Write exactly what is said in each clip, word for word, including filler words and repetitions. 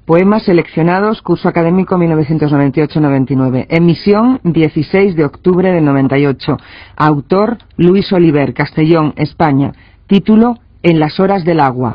Poemas seleccionados, curso académico mil novecientos noventa y ocho noventa y nueve. Emisión dieciséis de octubre del noventa y ocho. Autor Luis Oliver, Castellón, España. Título En las horas del agua.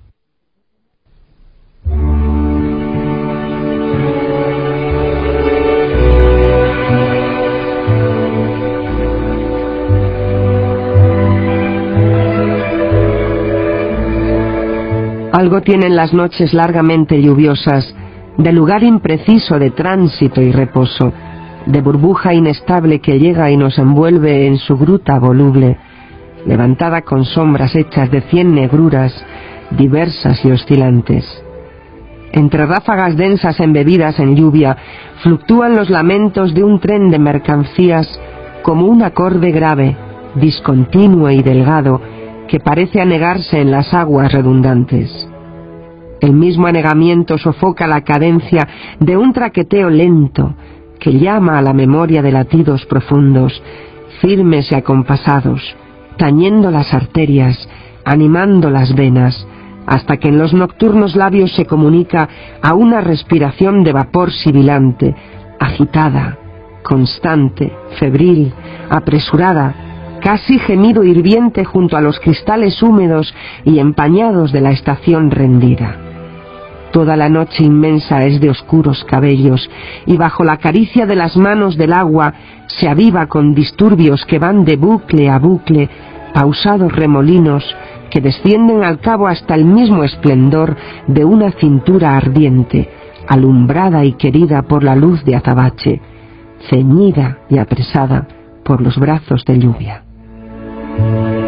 Algo tienen las noches largamente lluviosas, de lugar impreciso de tránsito y reposo, de burbuja inestable que llega y nos envuelve en su gruta voluble, levantada con sombras hechas de cien negruras diversas y oscilantes. Entre ráfagas densas embebidas en lluvia, fluctúan los lamentos de un tren de mercancías como un acorde grave, discontinuo y delgado, que parece anegarse en las aguas redundantes. El mismo anegamiento sofoca la cadencia de un traqueteo lento que llama a la memoria de latidos profundos, firmes y acompasados, tañendo las arterias, animando las venas, hasta que en los nocturnos labios se comunica a una respiración de vapor sibilante, agitada, constante, febril, apresurada, casi gemido hirviente junto a los cristales húmedos y empañados de la estación rendida. Toda la noche inmensa es de oscuros cabellos, y bajo la caricia de las manos del agua se aviva con disturbios que van de bucle a bucle, pausados remolinos que descienden al cabo hasta el mismo esplendor de una cintura ardiente, alumbrada y querida por la luz de azabache, ceñida y apresada por los brazos de lluvia.